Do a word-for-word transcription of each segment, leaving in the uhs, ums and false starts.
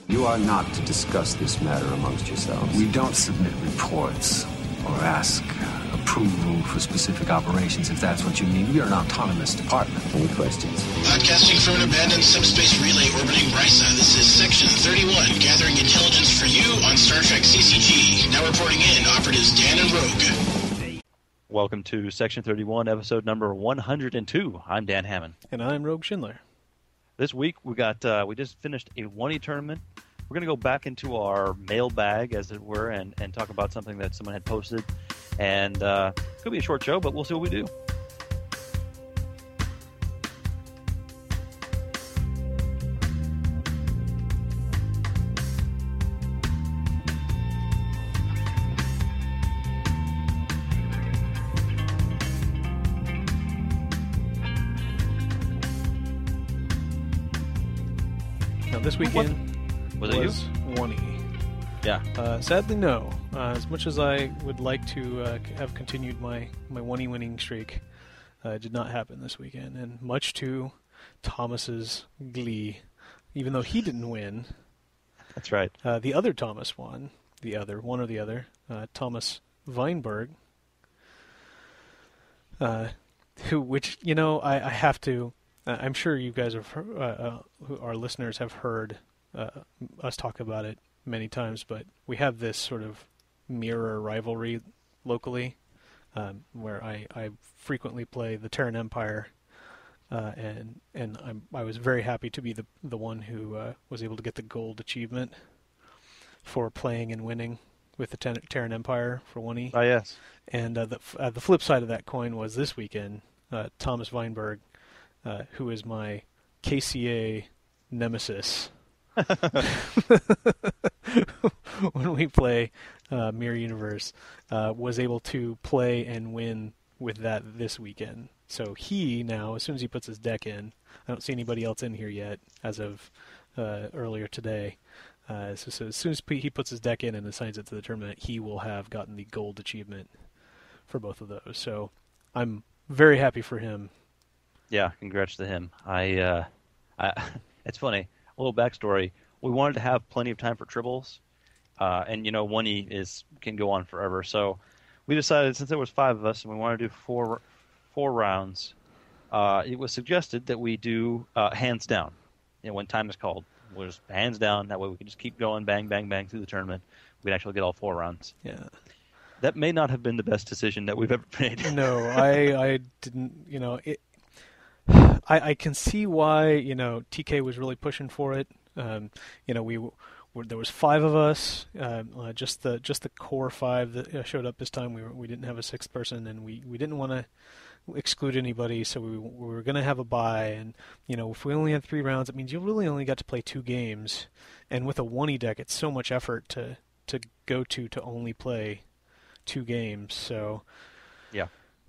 You are not to discuss this matter amongst yourselves. We don't submit reports or ask approval for specific operations, if that's what you mean. We are an autonomous department. Any questions? Podcasting from an abandoned subspace relay orbiting Risa, this is Section thirty-one, gathering intelligence for you on Star Trek C C G. Now reporting in, operatives Dan and Rogue. Welcome to Section thirty-one, episode number one hundred two. I'm Dan Hammond. And I'm Rogue Schindler. This week, we got uh, we just finished a one E tournament. We're going to go back into our mailbag, as it were, and, and talk about something that someone had posted. And uh, it's going to be a short show, but we'll see what we do. Now, this weekend was, was, it was one E. Yeah. Uh, sadly, no. Uh, as much as I would like to uh, have continued my, my one E winning streak, uh, it did not happen this weekend. And much to Thomas's glee, even though he didn't win. That's right. Uh, the other Thomas won. The other, one or the other. Uh, Thomas Weinberg. Uh, who, which, you know, I, I have to... Uh, I'm sure you guys have, uh, uh, who, our listeners have heard uh, us talk about it many times, but we have this sort of mirror rivalry locally, um, where I, I frequently play the Terran Empire, uh, and and I'm I was very happy to be the the one who uh, was able to get the gold achievement for playing and winning with the Ten- Terran Empire for one E. Oh, yes. And uh, the uh, the flip side of that coin was this weekend, uh, Thomas Weinberg, uh, who is my K C A nemesis. When we play uh, Mirror Universe, uh, was able to play and win with that this weekend. So he now, as soon as he puts his deck in, I don't see anybody else in here yet as of uh, earlier today. Uh, so, so as soon as he puts his deck in and assigns it to the tournament, he will have gotten the gold achievement for both of those. So I'm very happy for him. Yeah, congrats to him. I, uh, I it's funny. A little backstory. We wanted to have plenty of time for tribbles, uh, and you know, one E is can go on forever. So we decided, since there was five of us and we wanted to do four four rounds, uh, it was suggested that we do uh, hands down. You know, when time is called, we'll just hands down. That way, we can just keep going, bang, bang, bang through the tournament. We can actually get all four rounds. Yeah. That may not have been the best decision that we've ever made. No, I I didn't. You know it. I, I can see why, you know, T K was really pushing for it. Um, you know, we were, there was five of us, uh, uh, just the just the core five that uh, showed up this time. We were, we didn't have a sixth person, and we, we didn't want to exclude anybody, so we, we were going to have a bye. And you know, if we only had three rounds, it means you really only got to play two games. And with a one E deck, it's so much effort to to go to to only play two games. So yeah.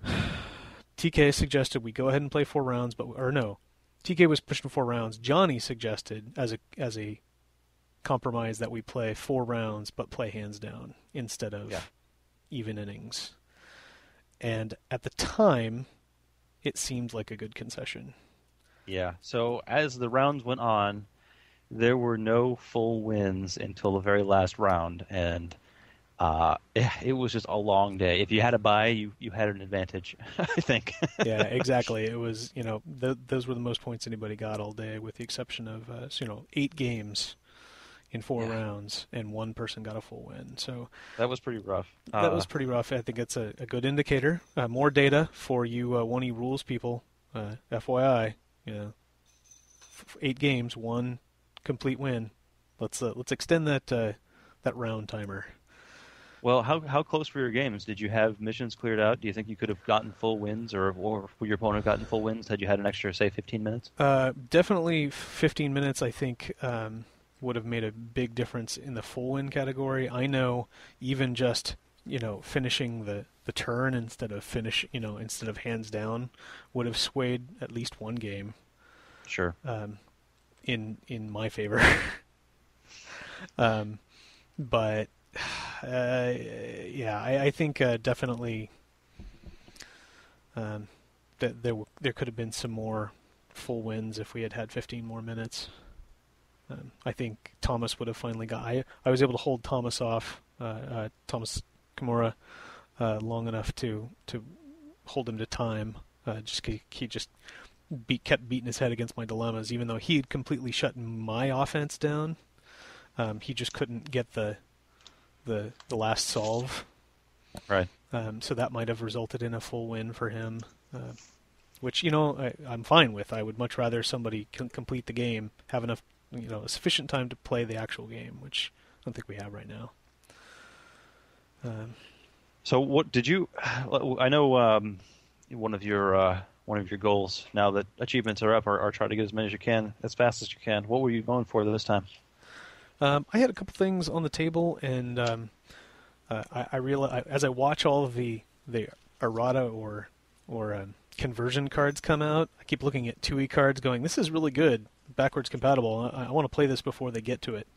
T K suggested we go ahead and play four rounds, but or no, T K was pushing four rounds. Johnny suggested as a as a compromise that we play four rounds but play hands down instead of yeah. even innings. And at the time, it seemed like a good concession. Yeah. So as the rounds went on, there were no full wins until the very last round, and Uh, it, it was just a long day. If you had a bye, you, you had an advantage, I think. Yeah, exactly. It was, you know, th- those were the most points anybody got all day, with the exception of, uh, you know, eight games in four yeah. rounds, and one person got a full win. So that was pretty rough. That uh, was pretty rough. I think it's a, a good indicator. Uh, more data for you uh, one E rules people. Uh, F Y I, you know, f- eight games, one complete win. Let's uh, let's extend that uh, that round timer. Well, how how close were your games? Did you have missions cleared out? Do you think you could have gotten full wins, or or would your opponent gotten full wins had you had an extra, say, fifteen minutes? Uh, definitely fifteen minutes, I think, um, would have made a big difference in the full win category. I know even just, you know, finishing the, the turn instead of finish, you know, instead of hands down would have swayed at least one game. Sure. Um, in in my favor. um, but. Uh, yeah, I, I think uh, definitely um, that there w- there could have been some more full wins if we had had fifteen more minutes. Um, I think Thomas would have finally got. I, I was able to hold Thomas off, uh, uh, Thomas Kimura, uh, long enough to to hold him to time. Uh, just he, he just beat, kept beating his head against my dilemmas, even though he had completely shut my offense down. Um, he just couldn't get the the the last solve. Right. Um, so that might have resulted in a full win for him, uh, which, you know, I, I'm fine with. I would much rather somebody c- complete the game, have enough, you know, sufficient time to play the actual game, which I don't think we have right now. Um, so what did you? I know um, one of your uh, one of your goals now that achievements are up are, are try to get as many as you can, as fast as you can. What were you going for this time? Um, I had a couple things on the table, and um, uh, I, I realize as I watch all of the the errata or or um, conversion cards come out, I keep looking at two E cards, going, "This is really good, backwards compatible. I, I want to play this before they get to it,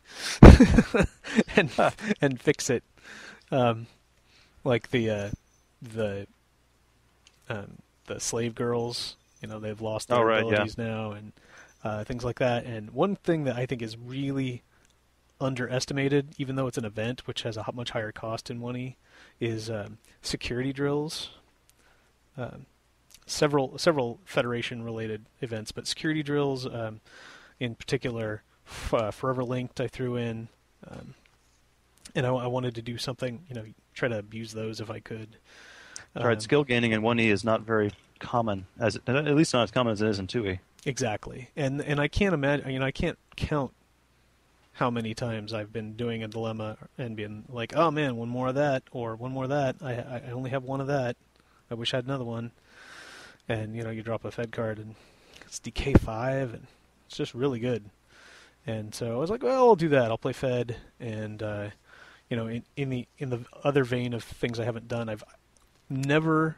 and and fix it." Um, like the uh, the um, the slave girls, you know, they've lost their oh, right, abilities yeah. now, and uh, things like that. And one thing that I think is really underestimated, even though it's an event which has a much higher cost in one E, is um, security drills. Um, several several Federation-related events, but security drills, um, in particular, f- uh, Forever Linked, I threw in, um, and I, I wanted to do something, you know, try to abuse those if I could. That's right. Um, Skill gaining in one E is not very common, as at least not as common as it is in two E. Exactly, and and I can't imagine, you know, I can't count how many times I've been doing a dilemma and been like, oh man, one more of that, or one more of that. I I only have one of that. I wish I had another one. And, you know, you drop a Fed card and it's D K five, and it's just really good. And so I was like, well, I'll do that. I'll play Fed. And, uh, you know, in, in the in the other vein of things I haven't done, I've never,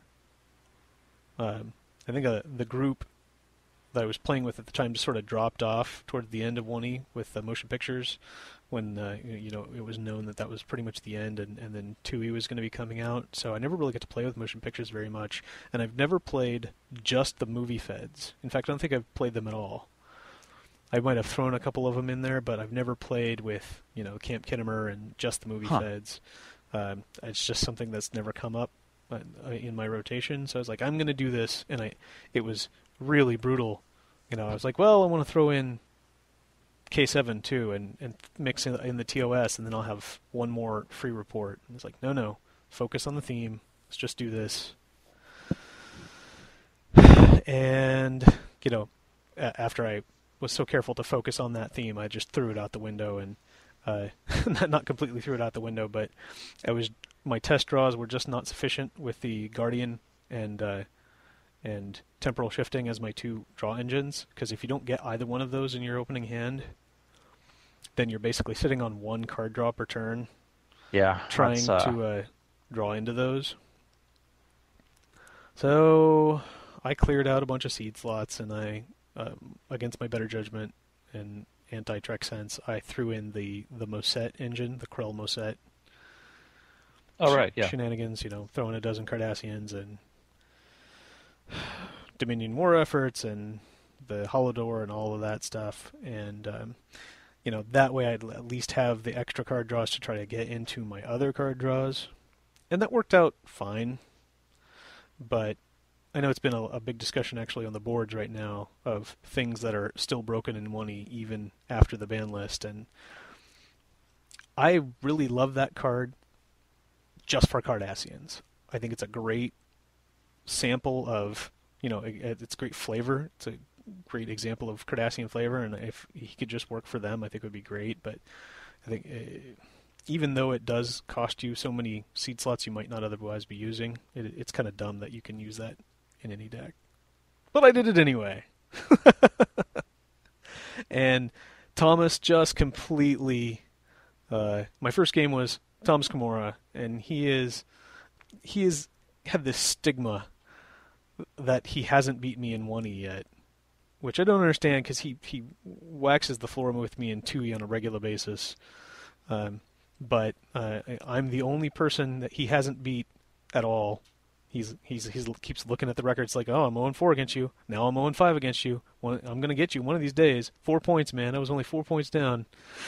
um, I think uh, the group that I was playing with at the time just sort of dropped off towards the end of one E with the motion pictures, when uh, you know, it was known that that was pretty much the end, and, and then two E was going to be coming out. So I never really got to play with motion pictures very much, and I've never played just the movie Feds. In fact, I don't think I've played them at all. I might have thrown a couple of them in there, but I've never played with, you know, Camp Kittimer and just the movie huh. Feds. Um, it's just something that's never come up uh, in my rotation. So I was like, I'm going to do this, and I it was really brutal. You know, I was like, well, I want to throw in K seven too, and, and mix in, in the T O S, and then I'll have one more free report. And it's like, no, no, focus on the theme. Let's just do this. And, you know, a- after I was so careful to focus on that theme, I just threw it out the window, and uh, not, not completely threw it out the window, but I was my test draws were just not sufficient with the Guardian and uh, and temporal shifting as my two draw engines, because if you don't get either one of those in your opening hand, then you're basically sitting on one card draw per turn, yeah, trying uh... to uh, draw into those. So I cleared out a bunch of seed slots, and I, um, against my better judgment and anti-Trek sense, I threw in the, the Moset engine, the Krell Moset. Oh, right, yeah. Shenanigans, you know, throwing a dozen Cardassians and Dominion war efforts and the Holodor and all of that stuff, and um, you know, that way I'd at least have the extra card draws to try to get into my other card draws, and that worked out fine. But I know it's been a, a big discussion actually on the boards right now of things that are still broken in one E even after the ban list, and I really love that card just for Cardassians. I think it's a great sample of, you know, it, it's great flavor. It's a great example of Cardassian flavor, and if he could just work for them, I think it would be great. But I think uh, even though it does cost you so many seed slots you might not otherwise be using, it, it's kind of dumb that you can use that in any deck. But I did it anyway. And Thomas just completely... Uh, my first game was Thomas Kimura, and he is he is had this stigma that he hasn't beat me in one E yet, which I don't understand, because he, he waxes the floor with me in two E on a regular basis. Um, but uh, I'm the only person that he hasn't beat at all he's he's he's keeps looking at the records like, oh, I'm oh and four against you. Now I'm oh and five against you. One, I'm gonna get you one of these days. Four points, man. I was only four points down.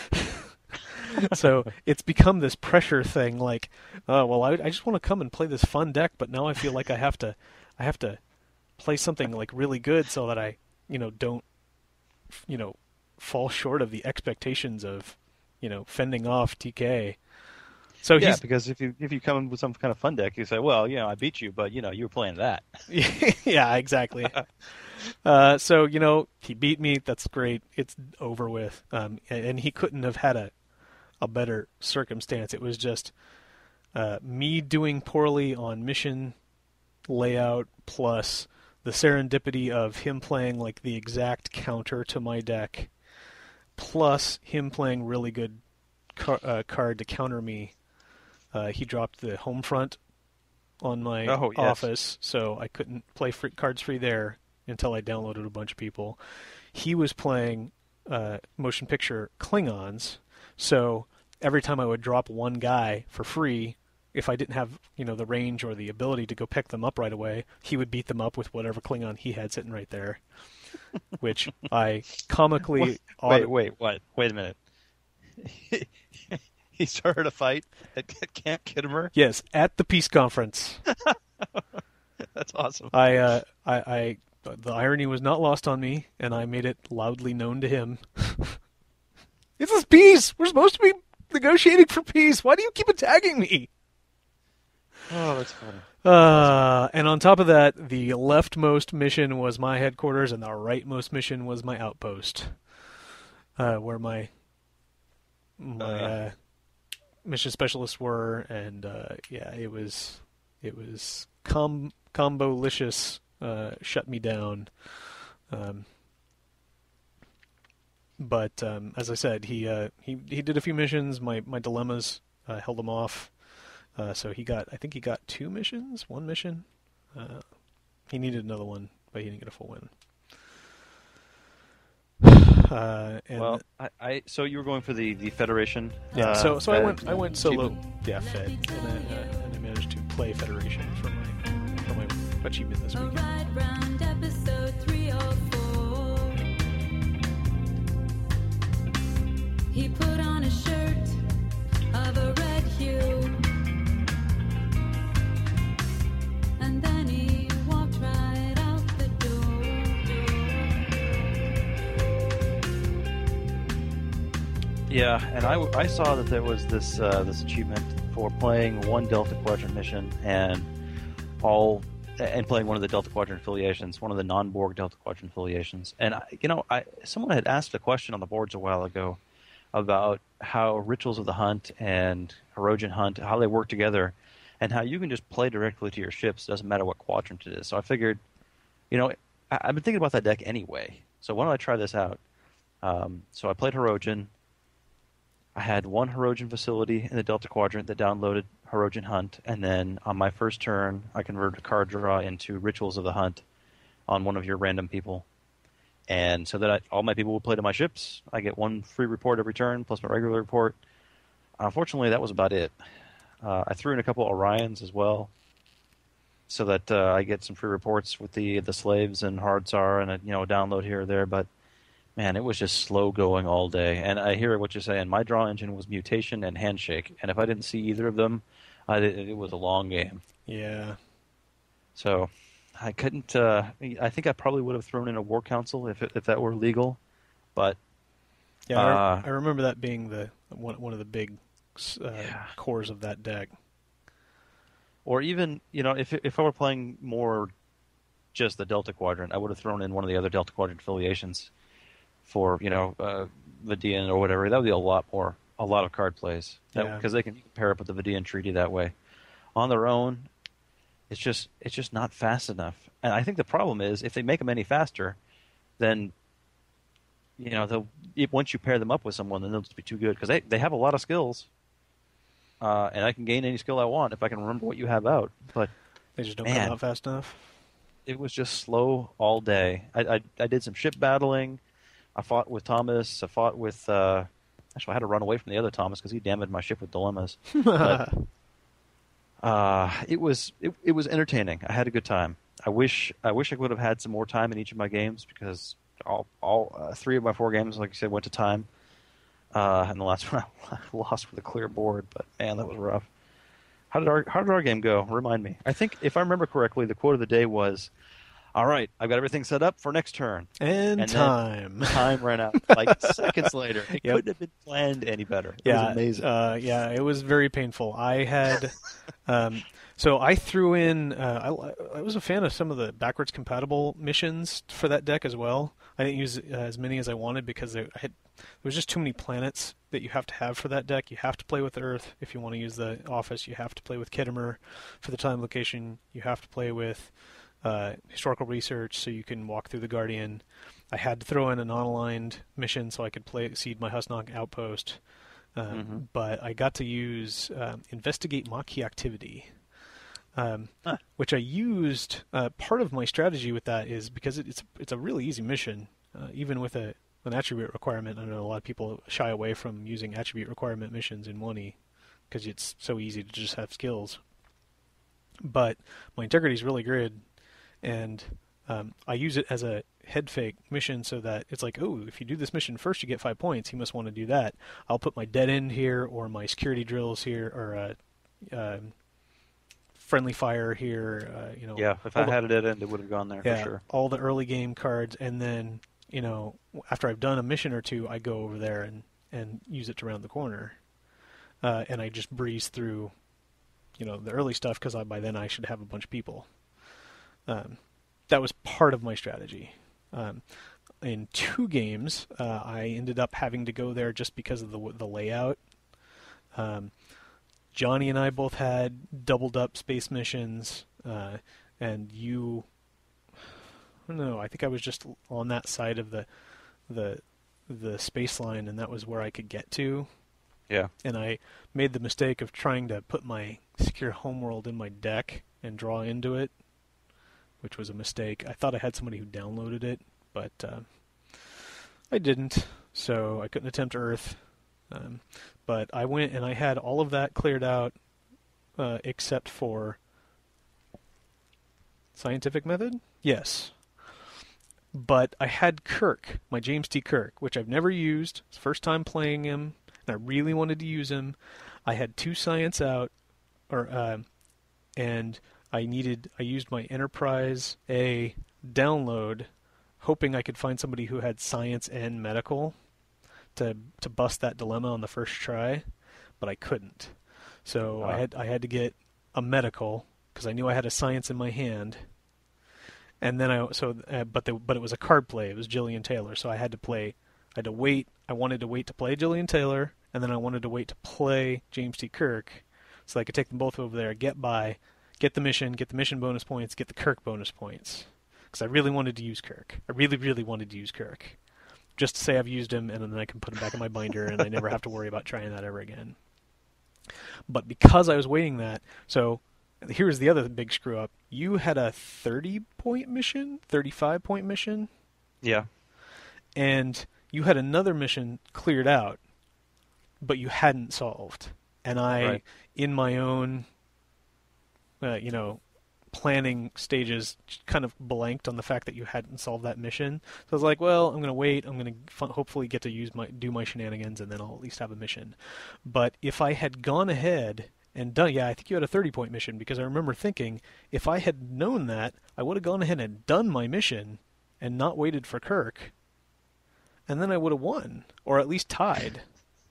So it's become this pressure thing. Like, oh well, I I just want to come and play this fun deck, but now I feel like I have to I have to play something like really good so that I you know don't you know fall short of the expectations of you know fending off T K. So yeah, he's, because if you if you come in with some kind of fun deck, you say, well, you know, I beat you, but you know, you were playing that. Yeah, exactly. uh, so you know, he beat me. That's great. It's over with. Um, and, and he couldn't have had a a better circumstance. It was just uh, me doing poorly on mission layout, plus the serendipity of him playing like the exact counter to my deck, plus him playing really good car- uh, card to counter me. Uh, he dropped the home front on my oh, yes. office, so I couldn't play free cards free there until I downloaded a bunch of people. He was playing uh, motion picture Klingons, so every time I would drop one guy for free, if I didn't have you know the range or the ability to go pick them up right away, he would beat them up with whatever Klingon he had sitting right there, which I comically... Wait, auto- wait, wait, what? Wait a minute. He started a fight at Camp Kittimer? Yes, at the peace conference. That's awesome. I, uh, I, I, the irony was not lost on me, and I made it loudly known to him. This is peace! We're supposed to be negotiating for peace! Why do you keep attacking me? Oh, that's funny. Uh, and on top of that, the leftmost mission was my headquarters, and the rightmost mission was my outpost, uh, where my my uh, mission specialists were, and uh, yeah, it was it was com combo-licious. Uh, shut me down. Um, but um, as I said, he uh, he he did a few missions. My my dilemmas uh, held him off. Uh, so he got, I think he got two missions, one mission. Uh, he needed another one, but he didn't get a full win. Uh, and well, I, I so you were going for the, the Federation. Yeah. Uh, so so I Fed went I went solo. achievement? Yeah, Fed, and I, uh, and I managed to play Federation for my for my achievement this weekend. Right round episode three oh four. He put on a shirt of a red hue. And then he walked right out the door. Yeah, and I, I saw that there was this uh, this achievement for playing one Delta Quadrant mission and all and playing one of the Delta Quadrant affiliations, one of the non-Borg Delta Quadrant affiliations. And I, you know, I someone had asked a question on the boards a while ago about how Rituals of the Hunt and Hirogen Hunt, how they work together, and how you can just play directly to your ships. Doesn't matter what quadrant it is. So I figured, you know, I, I've been thinking about that deck anyway. So why don't I try this out? Um, so I played Hirogen. I had one Hirogen facility in the Delta Quadrant that downloaded Hirogen Hunt, and then on my first turn, I converted a card draw into Rituals of the Hunt on one of your random people. And so that I, all my people would play to my ships. I get one free report every turn, plus my regular report. Unfortunately, that was about it. Uh, I threw in a couple Orions as well, so that uh, I get some free reports with the the slaves and Hardsar and a, you know a download here or there. But man, it was just slow going all day. And I hear what you're saying. My draw engine was Mutation and Handshake, and if I didn't see either of them, I, it, it was a long game. Yeah. So I couldn't. Uh, I think I probably would have thrown in a War Council if it, if that were legal, but Yeah, I, uh, I remember that being the one one of the big uh, Yeah. cores of that deck. or even you know if if I were playing more just the Delta Quadrant, I would have thrown in one of the other Delta Quadrant affiliations for you know uh, Vidian or whatever. That would be a lot more, a lot of card plays because Yeah. they can pair up with the Vidian Treaty that way. On their own, it's just it's just not fast enough. And I think the problem is if they make them any faster, then you know they'll if, once you pair them up with someone, then they'll just be too good because they they have a lot of skills. Uh, and I can gain any skill I want if I can remember what you have out. But They just don't Man. come out fast enough. it was just slow all day. I, I, I did some ship battling. I fought with Thomas. I fought with... Uh, actually, I had to run away from the other Thomas because he damaged my ship with dilemmas. But Uh, it was it, it was entertaining. I had a good time. I wish I wish I would have had some more time in each of my games because all all uh, three of my four games, like you said, went to time. Uh, and the last one I lost with a clear board, but man, that was rough. How did our How did our game go? Remind me. I think if I remember correctly, the quote of the day was, "All right, I've got everything set up for next turn." And, And time. Time ran out like seconds later. It Yep. couldn't have been planned any better. It yeah, was amazing. Uh, yeah, it was very painful. I had, um, so I threw in. Uh, I, I was a fan of some of the backwards compatible missions for that deck as well. I didn't use uh, as many as I wanted because there, I had, there was just too many planets that you have to have for that deck. You have to play with Earth if you want to use the office. You have to play with Khitomer for the time location. You have to play with uh, historical research so you can walk through the Guardian. I had to throw in a non-aligned mission so I could play seed my Husnock outpost. Um, Mm-hmm. But I got to use um, investigate Maquis activity, um, Huh. which I used. Uh, part of my strategy with that is because it, it's it's a really easy mission, uh, even with a an attribute requirement. I know a lot of people shy away from using attribute requirement missions in one E because it's so easy to just have skills. But my integrity is really good, and um, I use it as a head fake mission so that it's like, oh, if you do this mission first, you get five points. You must want to do that. I'll put my dead end here, or my security drills here, or uh, uh, friendly fire here. Uh, you know, Yeah, if all I the- had it at end, it would have gone there yeah, for sure. all the early game cards, and then you know, after I've done a mission or two, I go over there and and use it to round the corner, uh, and I just breeze through, you know, the early stuff because by then I should have a bunch of people. Um, that was part of my strategy. Um, in two games, uh, I ended up having to go there just because of the the layout. Um, Johnny and I both had doubled up space missions, uh, and you, I don't know, I think I was just on that side of the the the space line, and that was where I could get to. Yeah. And I made the mistake of trying to put my secure homeworld in my deck and draw into it, which was a mistake. I thought I had somebody who downloaded it, but uh, I didn't, so I couldn't attempt Earth. Um, but I went and I had all of that cleared out, uh, except for scientific method? Yes. But I had Kirk, my James T. Kirk, which I've never used. It's the first time playing him, and I really wanted to use him. I had two science out, or uh, and I needed. I used my Enterprise A download, hoping I could find somebody who had science and medical to to bust that dilemma on the first try, but I couldn't. So I Wow. had I had to get a medical because I knew I had a science in my hand. And then I so uh, but the, but it was a card play. It was Jillian Taylor, so I had to play. I had to wait. I wanted to wait to play Jillian Taylor, and then I wanted to wait to play James T. Kirk, so I could take them both over there, get by, get the mission, get the mission bonus points, get the Kirk bonus points, because I really wanted to use Kirk. I really, really wanted to use Kirk, just to say I've used him, and then I can put him back in my binder, and I never have to worry about trying that ever again. But because I was waiting that, so. Here's the other big screw up. You had a thirty-point mission, thirty-five-point mission, Yeah. and you had another mission cleared out, but you hadn't solved. And I, Right. in my own, uh, you know, planning stages, kind of blanked on the fact that you hadn't solved that mission. So I was like, well, I'm going to wait. I'm going to f- hopefully get to use my do my shenanigans, and then I'll at least have a mission. But if I had gone ahead and done, yeah, I think you had a thirty-point mission, because I remember thinking, if I had known that, I would have gone ahead and done my mission and not waited for Kirk, and then I would have won, or at least tied.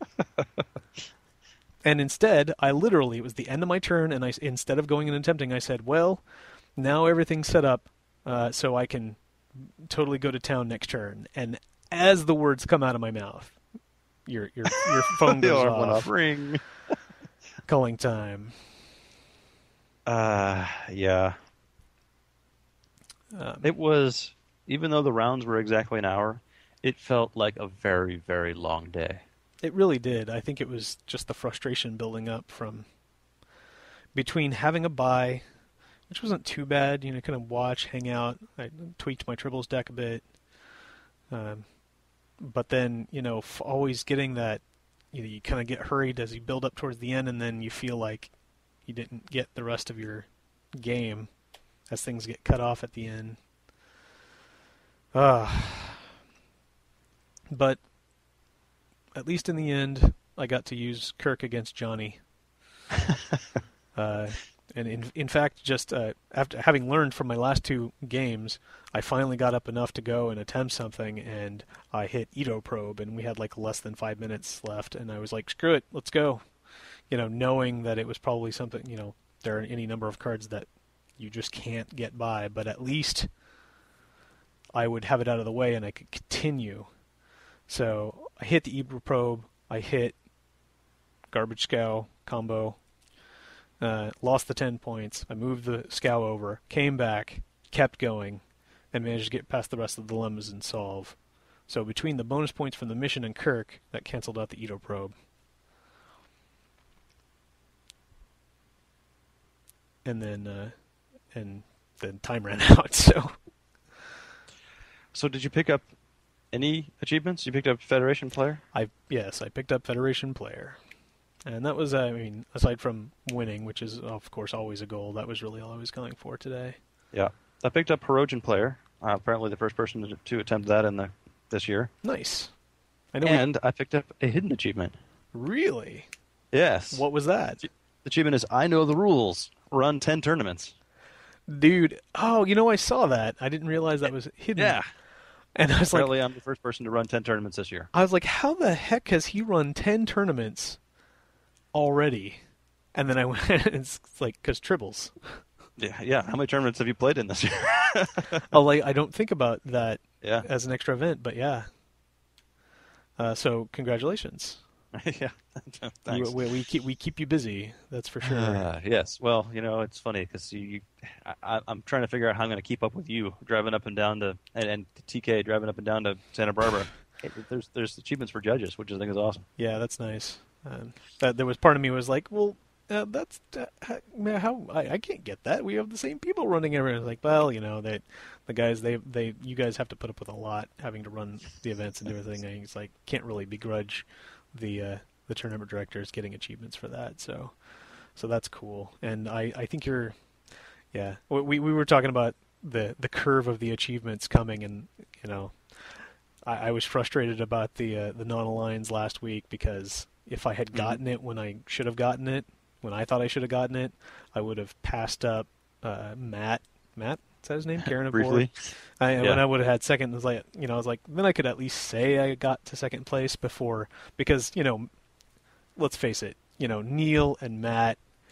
And instead, I literally, it was the end of my turn, and I, instead of going and attempting, I said, well, now everything's set up, uh, so I can totally go to town next turn. And as the words come out of my mouth, your your your phone The goes alarm went off. off. Ring. Calling time. Uh, yeah. Um, It was, even though the rounds were exactly an hour, it felt like a very, very long day. It really did. I think it was just the frustration building up from between having a bye, which wasn't too bad, you know, kind of watch, hang out. I tweaked my Tribbles deck a bit. Um, but then, you know, f- always getting that, you know, you kind of get hurried as you build up towards the end, and then you feel like you didn't get the rest of your game as things get cut off at the end. Uh, but at least in the end, I got to use Kirk against Johnny. uh, and in in fact, just uh, after having learned from my last two games, I finally got up enough to go and attempt something, and I hit Edo Probe, and we had like less than five minutes left, and I was like, screw it, let's go. You know, knowing that it was probably something, you know, there are any number of cards that you just can't get by, but at least I would have it out of the way and I could continue. So I hit the Edo Probe, I hit Garbage Scow combo, uh, lost the ten points, I moved the Scow over, came back, kept going, and managed to get past the rest of the dilemmas and solve. So between the bonus points from the mission and Kirk, that canceled out the Edo Probe. And then, uh, and then time ran out, so... So did you pick up any achievements? You picked up Federation Player? I Yes, I picked up Federation Player. And that was, I mean, aside from winning, which is, of course, always a goal, that was really all I was going for today. Yeah. I picked up Hirogen Player. Uh, apparently the first person to, to attempt that in the this year. Nice. I know and we... I picked up a hidden achievement. Really? Yes. What was that? The achievement is, I know the rules. Run ten tournaments. Dude, oh, you know, I saw that. I didn't realize that was hidden. Yeah. And I was Apparently like... I'm the first person to run ten tournaments this year. I was like, how the heck has he run ten tournaments already? And then I went, it's like, because Tribbles. Yeah, yeah. How many tournaments have you played in this year? oh, like, I don't think about that yeah. as an extra event, but yeah. Uh, so, congratulations. yeah, thanks. We, we keep we keep you busy. That's for sure. Uh, yes. Well, you know, it's funny because you, you I, I'm trying to figure out how I'm going to keep up with you driving up and down to and, and T K driving up and down to Santa Barbara. Hey, there's there's achievements for judges, which I think is awesome. Yeah, that's nice. Um, that there was part of me was like, well, uh, that's uh, how, how I, I can't get that. We have the same people running everything. Like, well, you know, that the guys they they you guys have to put up with a lot having to run the events and everything. And it's like can't really begrudge the uh, the tournament directors getting achievements for that. So so that's cool. And I, I think you're yeah. We we were talking about the the curve of the achievements coming, and you know, I, I was frustrated about the uh, the non-aligns last week because if I had gotten it when I should have gotten it, when I thought I should have gotten it, I would have passed up uh, Matt. Matt, is that his name? Karen Briefly. I, yeah. When I would have had second, it was like, you know, I was like, then I could at least say I got to second place before, because, you know, let's face it, you know, Neil and Matt,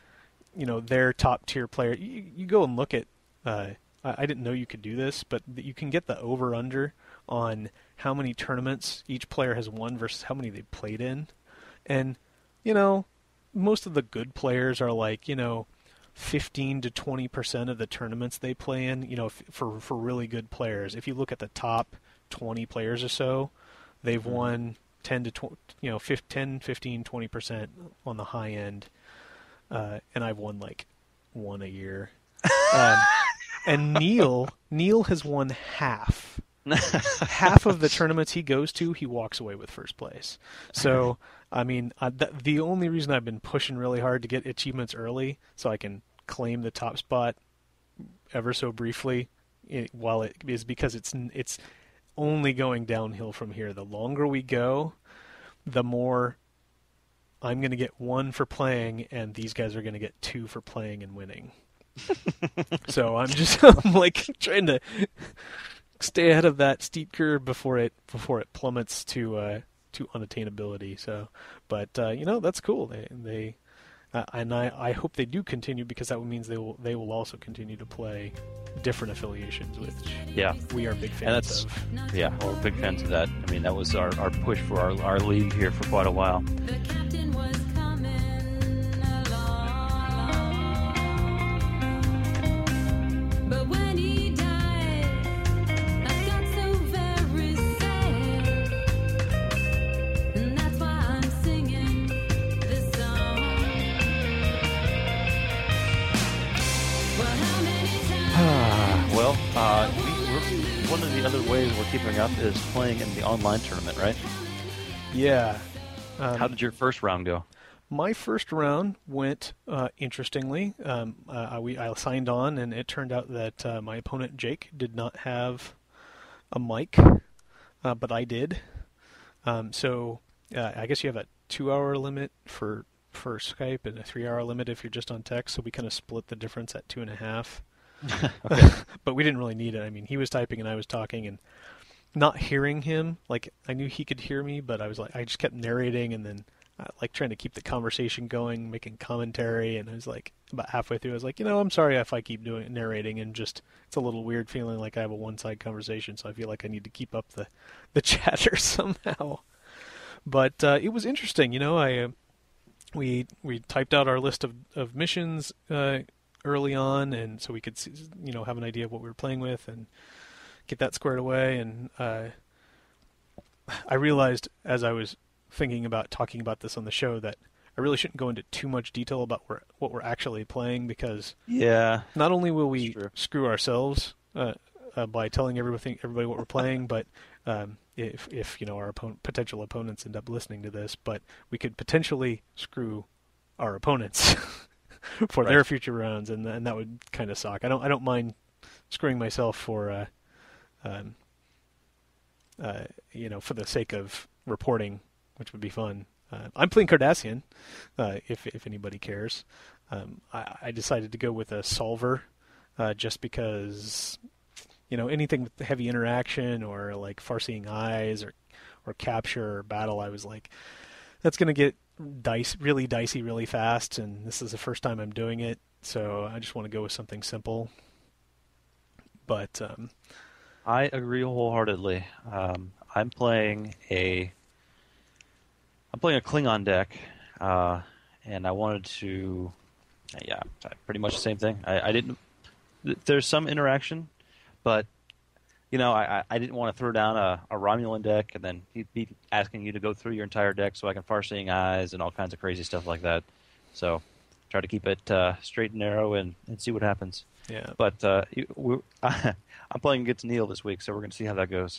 you know, they're top tier player. You, you go and look at, uh, I, I didn't know you could do this, but you can get the over under on how many tournaments each player has won versus how many they played in. And, you know, most of the good players are like, you know, fifteen to twenty percent of the tournaments they play in, you know, f- for for really good players. If you look at the top twenty players or so, they've mm-hmm. won ten to twenty, you know, ten, fifteen, twenty percent on the high end. Uh, and I've won like one a year. um, and Neil, Neil has won half. half of the tournaments he goes to, he walks away with first place. So, I mean, uh, th- the only reason I've been pushing really hard to get achievements early so I can claim the top spot ever so briefly, it, while it is because it's it's only going downhill from here. The longer we go, the more I'm going to get one for playing, and these guys are going to get two for playing and winning. So I'm just I'm like trying to stay ahead of that steep curve before it before it plummets to uh, to unattainability. So, but uh, you know, that's cool. They they uh, and I, I hope they do continue, because that means they will they will also continue to play different affiliations, which yeah we are big fans and that's, of. Yeah, we're big fans of that. I mean, that was our, our push for our our league here for quite a while. The captain was coming along, but when he died, I got so very sad, and that's why I'm singing this song. Well, how many times? Well, uh, we, we're, one of the other ways we're keeping up is playing in the online tournament, right? Yeah. Um, How did your first round go? my first round went uh, interestingly. Um, uh, I, we, I signed on, and it turned out that uh, my opponent Jake did not have a mic, uh, but I did. Um, so uh, I guess you have a two-hour limit for for Skype and a three-hour limit if you're just on text. So we kind of split the difference at two and a half. But we didn't really need it. I mean, he was typing and I was talking, and not hearing him, like I knew he could hear me, but I was like, I just kept narrating and then uh, like trying to keep the conversation going, making commentary, and I was like, about halfway through, I was like, you know, I'm sorry if I keep doing narrating, and just it's a little weird feeling like I have a one-side conversation, so I feel like I need to keep up the the chatter somehow. But uh, it was interesting, you know. I uh, we we typed out our list of of missions uh, early on, and so we could see, you know, have an idea of what we were playing with and get that squared away. And uh, I realized as I was thinking about talking about this on the show that I really shouldn't go into too much detail about where, what we're actually playing, because Yeah. not only will we That's true. screw ourselves uh, uh, by telling everything, everybody what we're playing, but um, if, if you know our opponent, potential opponents end up listening to this, but we could potentially screw our opponents for Right. their future rounds, and and that would kind of suck. I don't I don't mind screwing myself for uh, um, uh, you know, for the sake of reporting, which would be fun. Uh, I'm playing Cardassian, uh, if if anybody cares. Um, I, I decided to go with a solver, uh, just because, you know, anything with heavy interaction or like far-seeing eyes or or capture or battle, I was like, that's going to get dice really dicey really fast, and this is the first time I'm doing it, so I just want to go with something simple. But um, I agree wholeheartedly. Um, I'm playing a I'm playing a Klingon deck, uh, and I wanted to, yeah, pretty much the same thing. I, I didn't. There's some interaction, but you know, I, I didn't want to throw down a, a Romulan deck and then he'd be asking you to go through your entire deck so I can far-seeing eyes and all kinds of crazy stuff like that. So try to keep it uh, straight and narrow and, and see what happens. yeah. But uh, you- we, I'm playing against Neil this week, so we're going to see how that goes.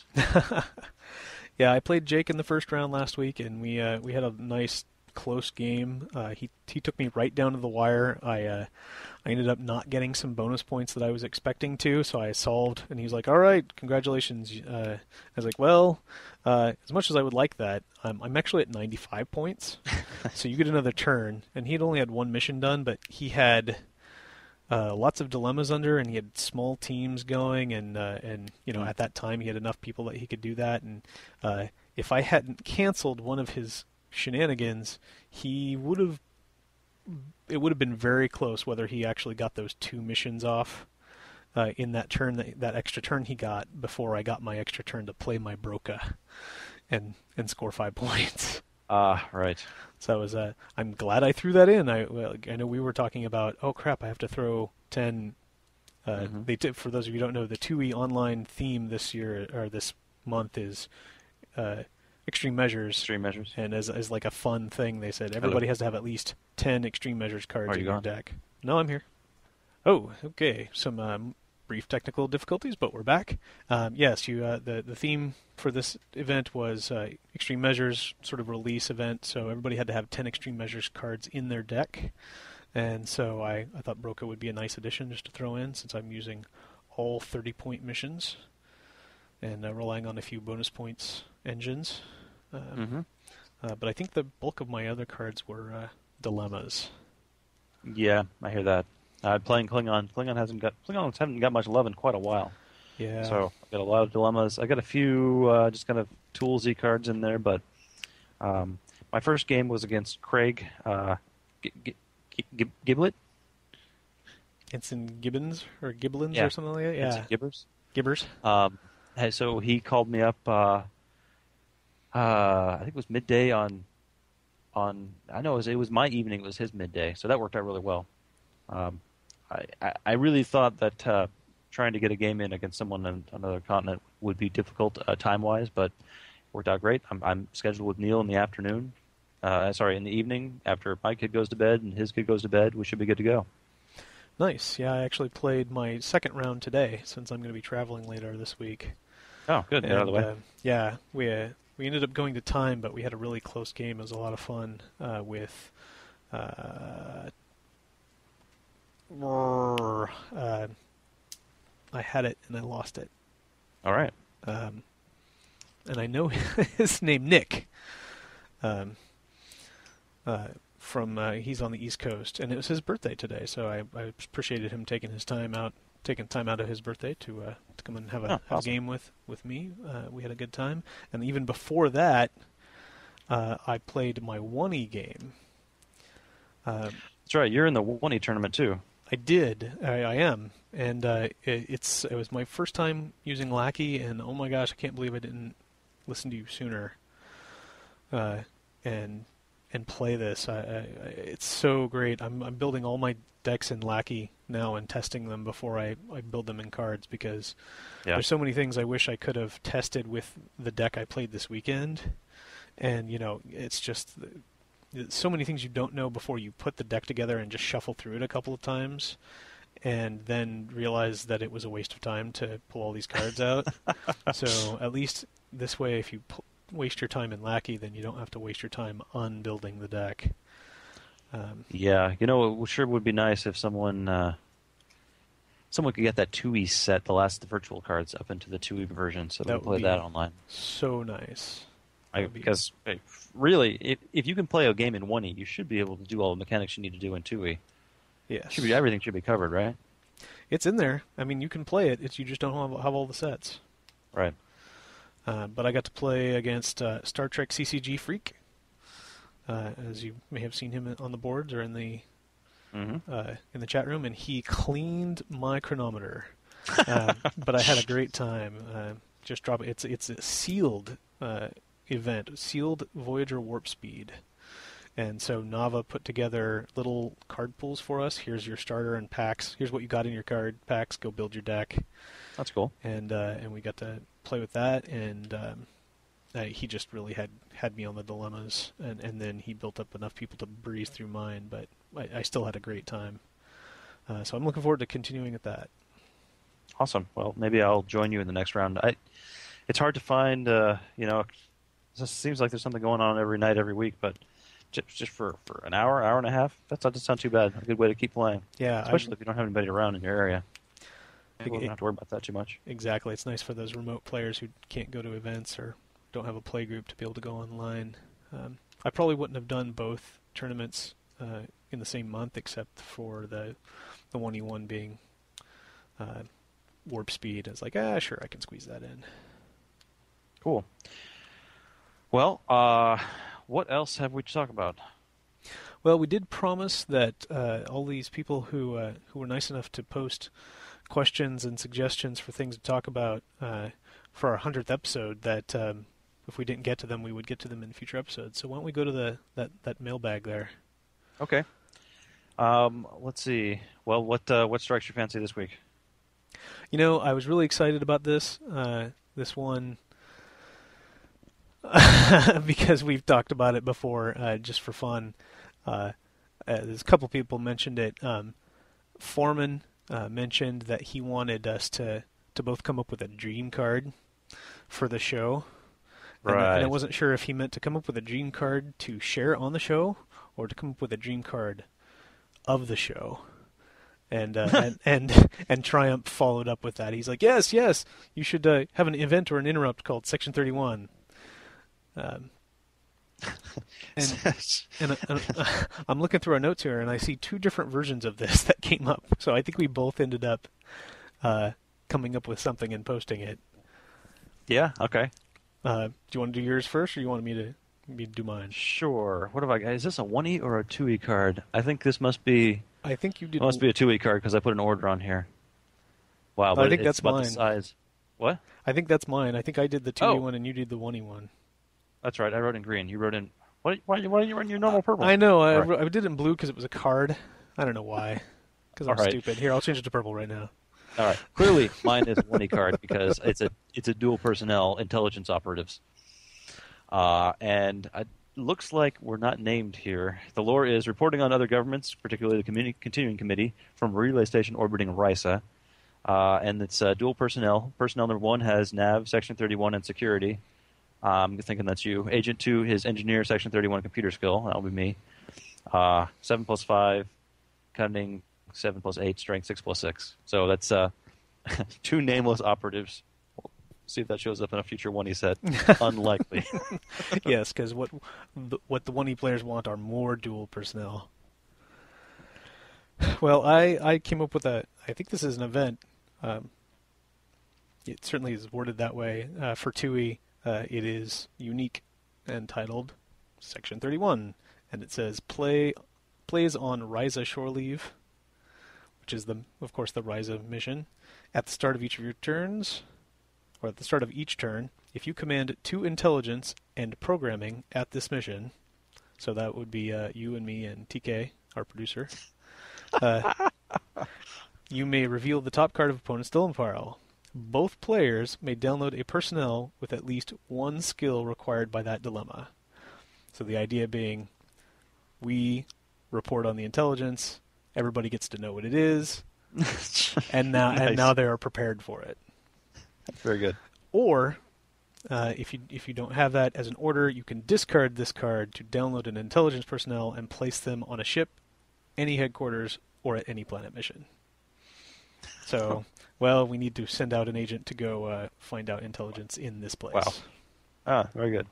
Yeah, I played Jake in the first round last week, and we uh, we had a nice close game. Uh, he he took me right down to the wire. I uh, I ended up not getting some bonus points that I was expecting to, so I solved. And he was like, "All right, congratulations." Uh, I was like, "Well, uh, as much as I would like that, I'm I'm actually at ninety-five points, so you get another turn." And he had only had one mission done, but he had uh, lots of dilemmas under, and he had small teams going, and uh, and you know, at that time he had enough people that he could do that. And uh, if I hadn't canceled one of his shenanigans, he would have. It would have been very close whether he actually got those two missions off uh, in that turn, that, that extra turn he got before I got my extra turn to play my Broca and and score five points. Ah, right. So I was, uh, I'm glad I threw that in. I well, I know we were talking about, oh crap, I have to throw ten. Uh, Mhm. They did, for those of you who don't know, the two E online theme this year or this month is uh, extreme measures. Extreme measures. And as as like a fun thing, they said everybody has to have at least ten extreme measures cards Are in you your gone? deck. No, I'm here. Oh, okay. Some um, brief technical difficulties, but we're back. Um, yes, you. Uh, the the theme for this event was uh, extreme measures, sort of release event. So everybody had to have ten extreme measures cards in their deck, and so I I thought Broca would be a nice addition just to throw in, since I'm using all thirty point missions and uh, relying on a few bonus points engines. Um, Mm-hmm. uh, but I think the bulk of my other cards were uh, dilemmas. Yeah, I hear that. Uh, playing Klingon. Klingon hasn't got Klingons haven't got much love in quite a while. Yeah. So I've got a lot of dilemmas. I got a few uh, just kind of toolsy cards in there, but um, my first game was against Craig uh, G- G- G- Giblet. Ensign Gibbons or Giblins Yeah. or something like that. Yeah. It's Gibbers. Gibbers. Um, hey, so he called me up. Uh, uh, I think it was midday on. On I know it was, it was my evening. It was his midday, so that worked out really well. Um, I, I I really thought that uh, trying to get a game in against someone on another continent would be difficult uh, time wise, but it worked out great. I'm I'm scheduled with Neil in the afternoon. Uh, sorry, in the evening after my kid goes to bed and his kid goes to bed. We should be good to go. Nice. Yeah, I actually played my second round today, since I'm going to be traveling later this week. Oh, good. Get out of the way. uh, yeah, we uh, we ended up going to time, but we had a really close game. It was a lot of fun uh, with uh, uh, I had it and I lost it. All right. Um, and I know his name, Nick. Um, uh, from uh, he's on the East Coast, and it was his birthday today, so I, I appreciated him taking his time out, taking time out of his birthday to uh, to come and have a, Oh, have a awesome. game with with me. Uh, we had a good time, and even before that, uh, I played my one E game. Uh, That's right. You're in the one E tournament too. I did. I, I am, and uh, it, it's it was my first time using Lackey, and oh my gosh, I can't believe I didn't listen to you sooner. Uh, and and play this. I, I, I- it's so great. I'm I'm building all my decks in Lackey now and testing them before I, I build them in cards because Yeah. there's so many things I wish I could have tested with the deck I played this weekend. And you know, it's just so many things you don't know before you put the deck together and just shuffle through it a couple of times, and then realize that it was a waste of time to pull all these cards out. So at least this way, if you pu- waste your time in Lackey, then you don't have to waste your time unbuilding the deck. Um, Yeah, you know, it sure would be nice if someone uh, someone could get that two E set, the last of the virtual cards, up into the two E version, so we That can play would be- that online. so nice. I, That'd be- because eh, really, if if you can play a game in one E, you should be able to do all the mechanics you need to do in two E. Yes, Should be everything should be covered, right? it's in there. I mean, you can play it. It's you just don't have, have all the sets. Right. Uh, but I got to play against uh, Star Trek C C G Freak, uh, as you may have seen him on the boards or in the hmm uh, in the chat room, and he cleaned my chronometer. uh, but I had a great time. Uh, just drop it's it's a sealed uh, event, sealed Voyager warp speed, and so Nava put together little card pools for us. Here's your starter and packs. Here's what you got in your card packs. Go build your deck. That's cool. and uh, and we got to play with that, and um, uh, he just really had, had me on the dilemmas, and, and then he built up enough people to breeze through mine, but I, I still had a great time. Uh, so I'm looking forward to continuing at that. Awesome. Well, maybe I'll join you in the next round. I, it's hard to find, uh, you know, it just seems like there's something going on every night, every week, but just, just for, for an hour, hour and a half, that doesn't sound too bad. A good way to keep playing, Yeah, especially I, if you don't have anybody around in your area. It- We don't have to worry about that too much. exactly. It's nice for those remote players who can't go to events or don't have a play group to be able to go online. Um, I probably wouldn't have done both tournaments uh, in the same month, except for the the one E one being uh, warp speed. It's like, ah, sure, I can squeeze that in. Cool. Well, uh, what else have we to talk about? Well, we did promise that uh, all these people who uh, who were nice enough to post questions and suggestions for things to talk about uh, for our hundredth episode, that um, if we didn't get to them, we would get to them in future episodes. So why don't we go to the that, that mailbag there? Okay. Um, let's see. Well, what uh, what strikes your fancy this week? You know, I was really excited about this uh, this one because we've talked about it before, uh, just for fun. Uh, uh, there's a couple people mentioned it. Um, Foreman uh, mentioned that he wanted us to, to both come up with a dream card for the show. And, I- and I Right. wasn't sure if he meant to come up with a dream card to share on the show or to come up with a dream card of the show. And, uh, and and and Triumph followed up with that. He's like, yes, yes, you should uh, have an event or an interrupt called Section thirty-one. Um, and and, uh, uh, I'm looking through our notes here, and I see two different versions of this that came up. So I think we both ended up uh, coming up with something and posting it. Yeah. Okay. Uh, do you want to do yours first, or you want me to me to do mine? Sure. What have I got? Is this a one E or a two E card? I think this must be I think you did. it must be a two E card because I put an order on here. Wow, I but think it's that's about mine. the size. What? I think that's mine. I think I did the two E Oh. one, and you did the one E one. That's right. I wrote in green. You wrote in. Why? Why? Why are you running your normal purple? I know. I, All right. wrote- I did it in blue because it was a card. I don't know why. Because I'm All right. stupid. Here, I'll change it to purple right now. All right. Clearly, mine is a one E card because it's a it's a dual personnel intelligence operatives. Uh, and it looks like we're not named here. The lore is reporting on other governments, particularly the Communi- Continuing Committee from Relay Station orbiting Risa. Uh, and it's uh, dual personnel. Personnel number one has Nav, Section thirty-one, and security. Uh, I'm thinking that's you. Agent two is engineer, Section thirty-one, computer skill. That'll be me. Uh, seven plus five, cunning seven plus eight, strength six plus six. So that's uh, two nameless operatives. We'll see if that shows up in a future one. He said unlikely. Yes, because what the, what the one E players want are more dual personnel. Well, I, I came up with a. I think this is an event. Um, it certainly is worded that way uh, for two E. Uh, it is unique and titled Section thirty-one, and it says play plays on Ryza Shore Leave, which is the of course the Ryza mission. At the start of each of your turns, or at the start of each turn, if you command two intelligence and programming at this mission, so that would be uh, you and me and T K, our producer, uh, you may reveal the top card of opponent's dilemma pile. Both players may download a personnel with at least one skill required by that dilemma. So the idea being, we report on the intelligence, everybody gets to know what it is, and now Nice. and now they are prepared for it. Very good. Or, uh, if you if you don't have that as an order, you can discard this card to download an intelligence personnel and place them on a ship, any headquarters, or at any planet mission. So, well, we need to send out an agent to go uh, find out intelligence in this place. Wow. Ah, very good.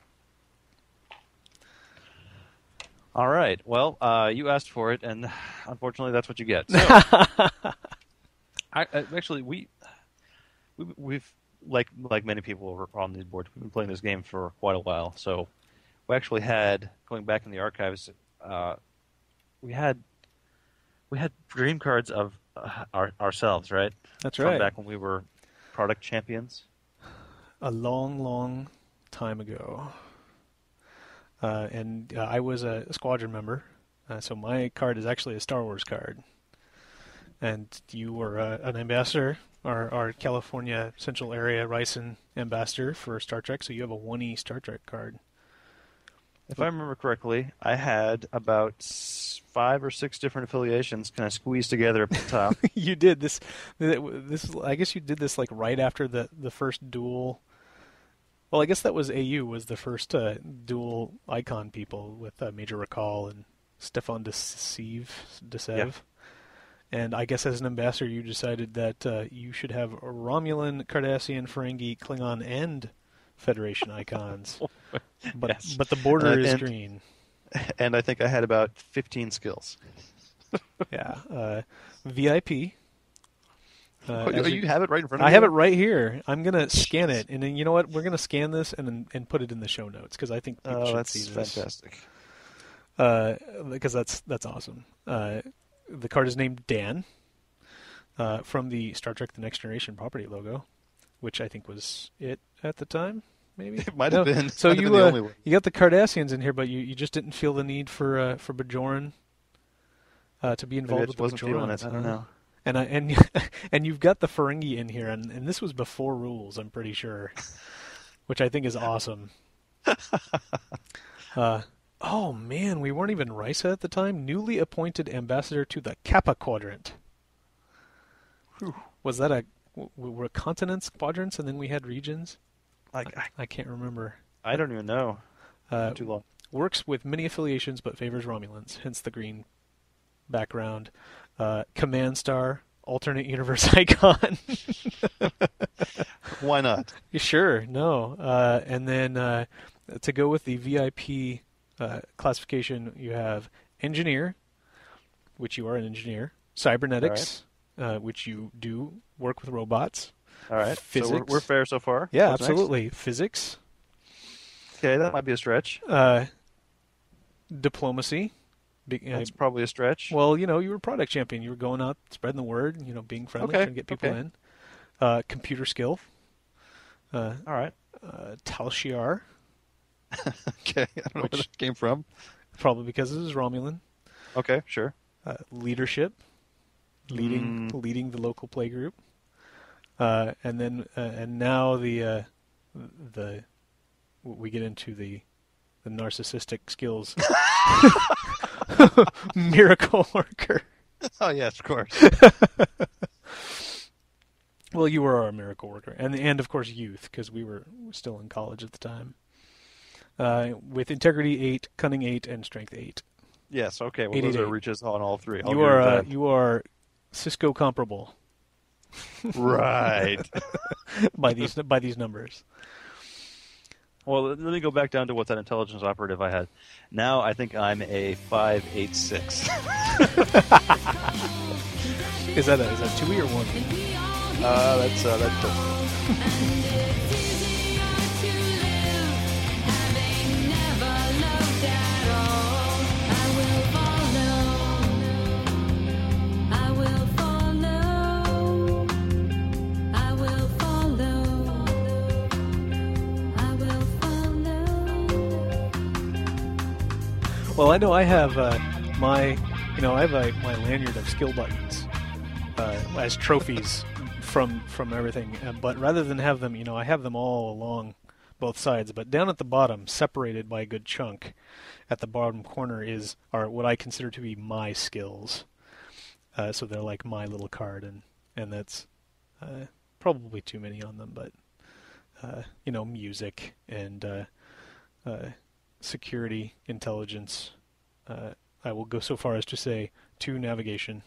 All right. Well, uh, you asked for it, and unfortunately, that's what you get. So, I, I, actually, we, we we've like like many people over on these boards, we've been playing this game for quite a while. So, we actually had going back in the archives, uh, we had we had dream cards of uh, our, ourselves, right? That's From right. back when we were product champions. A long, long time ago. Uh, and uh, I was a, a squadron member, uh, so my card is actually a Star Wars card. And you were uh, an ambassador, our, our California Central Area Ryson ambassador for Star Trek, so you have a one E Star Trek card. If I remember correctly, I had about s- five or six different affiliations kind of squeezed together up at the top. You did this. This I guess you did this like right after the the first dual. Well, I guess that was A U was the first uh, dual icon people with uh, Major Recall and Stefan Deceive, Desev. Yeah. And I guess as an ambassador, you decided that uh, you should have Romulan, Cardassian, Ferengi, Klingon, and Federation icons. But Yes. but the border Uh, is and- green. And I think I had about fifteen skills. Yeah. Uh, V I P. Uh, Oh, as you have it right in front of I you? have it right here. I'm gonna scan it, and then you know what? We're gonna scan this and and put it in the show notes because I think people Oh, should that's see this. fantastic. Uh, because that's that's awesome. Uh, the card is named Dan, uh, from the Star Trek: The Next Generation property logo, which I think was it at the time. Maybe It might have No. been. So Might have you been the uh, only one. you got the Cardassians in here, but you, you just didn't feel the need for uh, for Bajoran uh, to be Maybe I involved just with the wasn't feeling Bajorans. it. I don't know. And I and and you've got the Ferengi in here, and, and this was before rules, I'm pretty sure, which I think is awesome. uh, oh man, we weren't even Rysa at the time. Newly appointed ambassador to the Kappa Quadrant. Was that a w- were continents quadrants, and then we had regions? Like, I, I can't remember. I don't even know. Uh, Too long. Works with many affiliations, but favors Romulans, hence the green background. Uh, Command Star, alternate universe icon. Why not? Sure, no. Uh, and then uh, to go with the V I P uh, classification, you have Engineer, which you are an engineer. Cybernetics, uh, which you do work with robots. All right. So Physics. we're, we're fair so far. Yeah, What's next? absolutely. Physics. Okay, that might be a stretch. Uh, diplomacy. Be- uh, That's probably a stretch. Well, you know, you were product champion. You were going out, spreading the word, you know, being friendly, Okay, trying to get people okay. in. Uh, computer skill. Uh, All right. uh, Tal Shiar, Okay. I don't know where Which- that came from. probably because it was Romulan. Okay, sure. Uh, leadership, leading Mm. leading the local play group. Uh, and then uh, and now the uh, the we get into the the narcissistic skills. Miracle worker. Oh, yes, of course. Well, you were our miracle worker, and and of course youth, because we were still in college at the time. Uh, with integrity eight, cunning eight, and strength eight. Yes. Okay. Well, eight those eight are eight. reaches on all three. I'll You agree are with uh, that. you are Cisco comparable Right. by these by these numbers. Well, let me go back down to what that intelligence operative I had. Now I think I'm a five eight six. Is that a, is that two E or one? Uh, that's uh, that's. Uh, Well, I know I have uh, my, you know, I have uh, my lanyard of skill buttons uh, as trophies from from everything. Uh, but rather than have them, you know, I have them all along both sides. But down at the bottom, separated by a good chunk, at the bottom corner is are what I consider to be my skills. Uh, so they're like my little card, and and that's uh, probably too many on them. But uh, you know, music and uh, uh, security, intelligence. Uh, I will go so far as to say two navigation.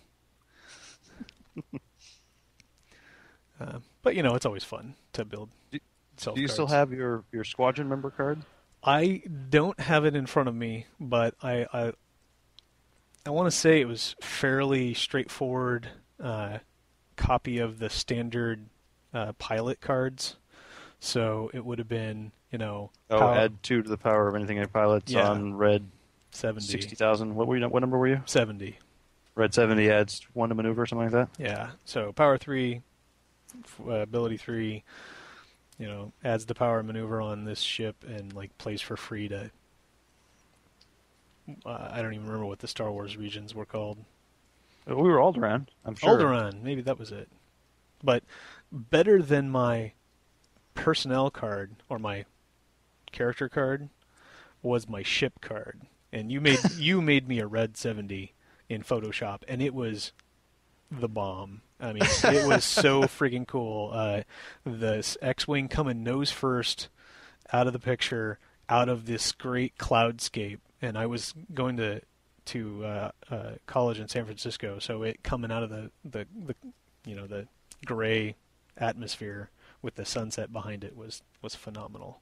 uh, but you know, it's always fun to build. Do- self do you still cards. have your, your squadron member card? I don't have it in front of me, but I I, I want to say it was fairly straightforward uh, copy of the standard uh, pilot cards. So it would have been, you know, Oh, power- add two to the power of anything in pilots Yeah. on red seventy. sixty thousand. What were you? What number were you? seventy. Red seventy adds one to maneuver, something like that. Yeah. So power three, f- uh, ability three, you know, adds the power maneuver on this ship and like plays for free to. Uh, I don't even remember what the Star Wars regions were called. We were Alderaan, I'm sure. Alderaan, maybe that was it. But better than my personnel card or my character card was my ship card. And you made you made me a red seventy in Photoshop, and it was the bomb. I mean, it was so freaking cool. Uh, the s- X-wing coming nose first out of the picture, out of this great cloudscape, and I was going to to uh, uh, college in San Francisco, so it coming out of the, the, the you know the gray atmosphere with the sunset behind it was was phenomenal.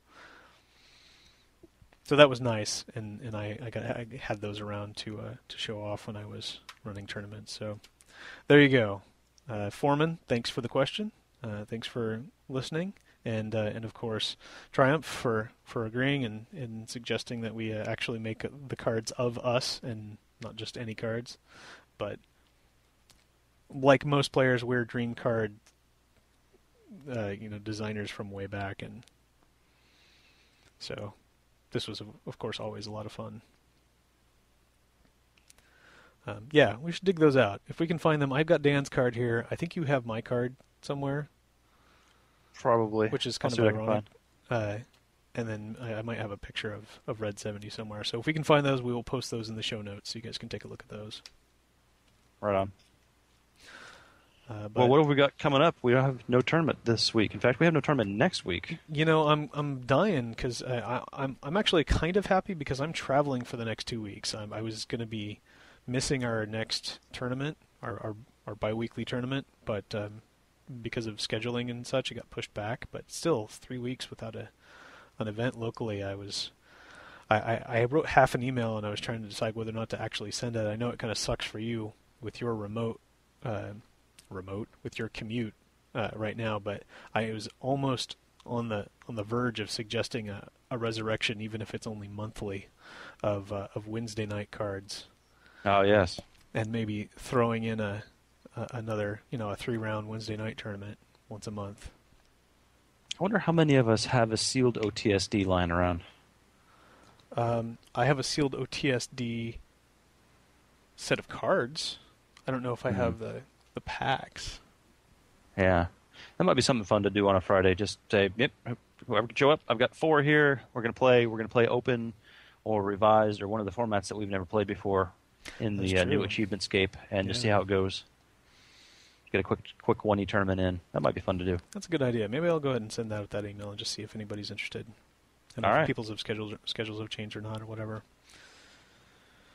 So that was nice, and, and I I, got, I had those around to uh, to show off when I was running tournaments. So there you go, uh, Foreman. Thanks for the question. Uh, thanks for listening, and uh, and of course Triumph for, for agreeing and, and suggesting that we uh, actually make the cards of us and not just any cards. But like most players, we're Dream Card, uh, you know, designers from way back, and so this was, of course, always a lot of fun. Um, yeah, we should dig those out. If we can find them, I've got Dan's card here. I think you have my card somewhere, Probably. which is I'll kind see of what I can ironic. Uh, and then I, I might have a picture of, of Red seventy somewhere. So if we can find those, we will post those in the show notes so you guys can take a look at those. Right on. Uh, but, Well, what have we got coming up? We don't have no tournament this week. In fact, we have no tournament next week. you know, I'm I'm dying because I, I, I'm I'm actually kind of happy because I'm traveling for the next two weeks. I'm, I was going to be missing our next tournament, our our, our biweekly tournament, but um, because of scheduling and such, it got pushed back. But still, three weeks without a an event locally, I was. I, I, I wrote half an email and I was trying to decide whether or not to actually send it. I know it kind of sucks for you with your remote, uh, remote with your commute uh, right now, but I was almost on the on the verge of suggesting a, a resurrection, even if it's only monthly, of uh, of Wednesday night cards, Oh, yes. and maybe throwing in a, a another you know a three round Wednesday night tournament once a month. I wonder how many of us have a sealed O T S D lying around. Um, I have a sealed O T S D set of cards. I don't know if I Mhm. have the the packs. Yeah. That might be something fun to do on a Friday. Just say, yep, whoever can show up, I've got four here. We're going to play. We're going to play open or revised or one of the formats that we've never played before in the That's uh, new true. Achievements-scape and just Yeah. see how it goes. Get a quick quick one E tournament in. That might be fun to do. That's a good idea. Maybe I'll go ahead and send out that email and just see if anybody's interested. And All if right. people's have schedules schedules have changed or not or whatever.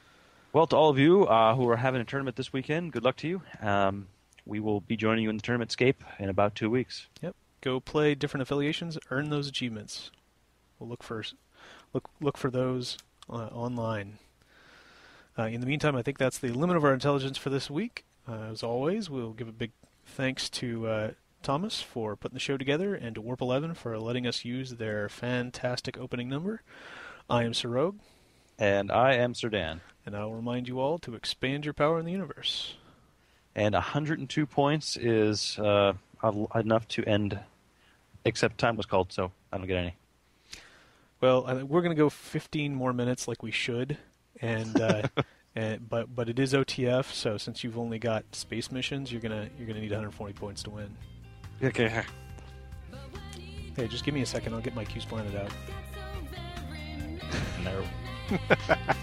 Well, to all of you uh, who are having a tournament this weekend, good luck to you. Um, we will be joining you in the tournament scape in about two weeks. Yep. Go play different affiliations, earn those achievements. We'll look for look look for those uh, online. Uh, in the meantime, I think that's the limit of our intelligence for this week. Uh, as always, we'll give a big thanks to uh, Thomas for putting the show together and to Warp eleven for letting us use their fantastic opening number. I am Sir Rogue. And I am Sir Dan. And I'll remind you all to expand your power in the universe. And one hundred two points is uh, enough to end, except time was called, so I don't get any. Well, I, we're going to go fifteen more minutes like we should, and, uh, and but but it is O T F, so since you've only got space missions, you're gonna you're gonna need one hundred forty points to win. Okay. Hey, just give me a second. I'll get my Q's planted out. No.